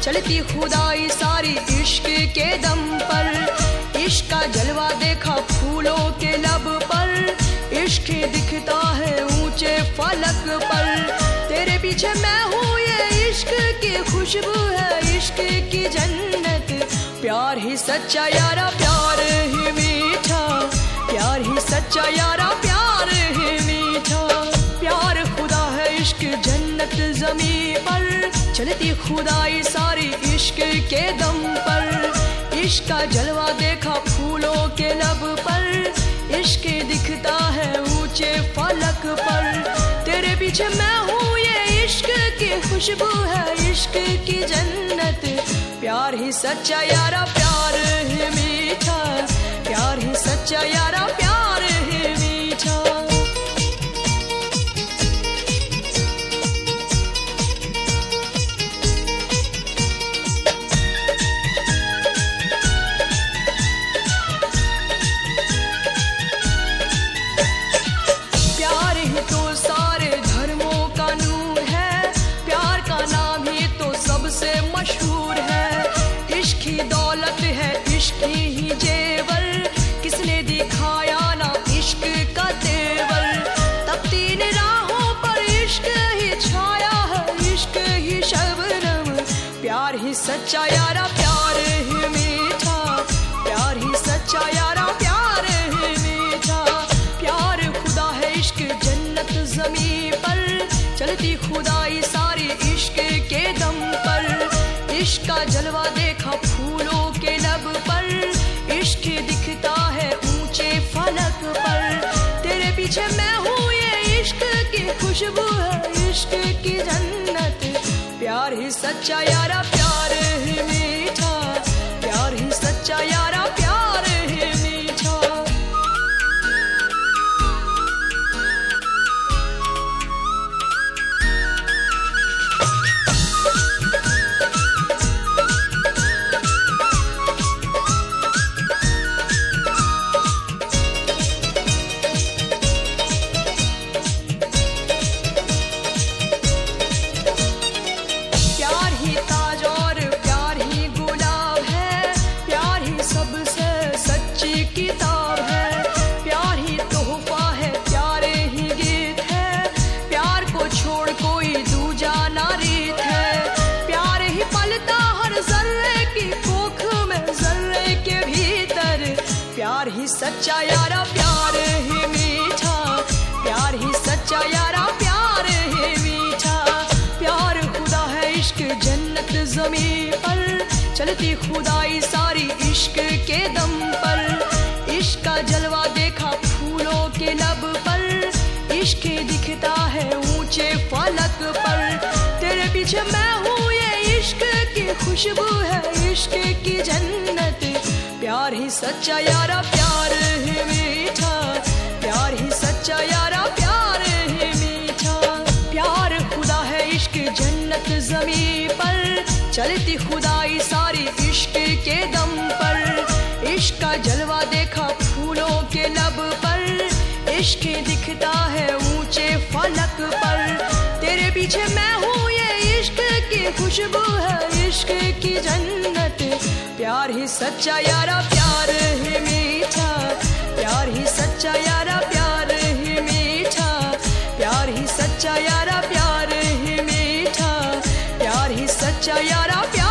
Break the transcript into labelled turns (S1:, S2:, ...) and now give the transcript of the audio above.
S1: चलती खुदाई सारी इश्क के दम पर। इश्क का जलवा देखा फूलों के लब पर, इश्क दिखता है ऊंचे फलक पर। तेरे पीछे मैं हूँ, ये इश्क की खुशबू है, इश्क की जन्नत। प्यार ही सच्चा यारा, प्यार ही मीठा, प्यार ही सच्चा यारा, प्यार ही मीठा। प्यार खुदा है, इश्क जन्नत ज़मीं पर। चलती खुदाई सारी इश्क के दम पर। इश्क का जलवा देखा फूलों के लब पर, इश्क दिखता है ऊंचे फलक पर। तेरे पीछे मैं हूँ, ये इश्क की खुशबू है, इश्क की जन्नत। प्यार ही सच्चा यारा, प्यार ही मीठा, प्यार ही सच्चा यारा, प्यार ही मीठा। प्यार ही तो सारे धर्मों का नूर है, प्यार का नाम ही तो सबसे मशहूर है। इश्क ही दौलत है, इश्क ही जेवर, किसने दिखाया ना इश्क का तेवर। तब तीन राहों पर इश्क ही छाया है, इश्क ही शबनम। प्यार ही सच्चा यारा, प्यार ही मीठा, प्यार ही सच्चा यारा, प्यार ही मीठा। प्यार खुदा है, इश्क जन्नत ज़मीं पर। चलती खुदाई सारी इश्क के दम पर। इश्क का जलवा देखा फूलों के लब पर, इश्क दिखता है ऊंचे फलक पर। तेरे पीछे मैं हूँ, ये इश्क की खुशबू है, इश्क की जन्नत। प्यार ही सच्चा यारा, प्यार ही मीठा, प्यार ही सच्चा यारा, प्यार ही मीठा। प्यार ही ताज और प्यार ही गुलाब है, प्यार ही सबसे सच्ची किताब है। प्यार ही तोहफा है, प्यारे ही गीत है, प्यार को छोड़ कोई दूजा ना रीत है। प्यार ही पलता हर जर्रे की कोख में, जर्रे के भीतर। प्यार ही सच्चा यारा, प्यार ही मीठा, प्यार ही सच्चा यारा, प्यार ही मीठा। प्यार खुदा है, इश्क जन्नत ज़मीं पर। चलती खुदाई सारी इश्क के दम पर। इश्क का जलवा देखा फूलों के लब पर, इश्क दिखता है ऊंचे फलक पर। तेरे पीछे मैं हूँ, ये इश्क की खुशबू है, इश्क की जन्नत। प्यार ही सच्चा यारा, प्यार ही मीठा, प्यार ही सच्चा यारा, प्यार ही मीठा। प्यार खुदा है, इश्क जन्नत ज़मीं पर। चलती खुदाई सारी इश्क के दम पर। इश्क का जलवा देखा फूलों के लब पर, इश्क दिखता है ऊंचे फलक पर। तेरे पीछे मैं हूँ, ये इश्क की खुशबू है, इश्क की जन्नत। प्यार ही सच्चा यारा, प्यार ही मीठा, प्यार ही सच्चा यारा, प्यार ही मीठा। प्यार ही सच्चा यारा, प्यार ही मीठा, प्यार ही सच्चा यारा, प्यार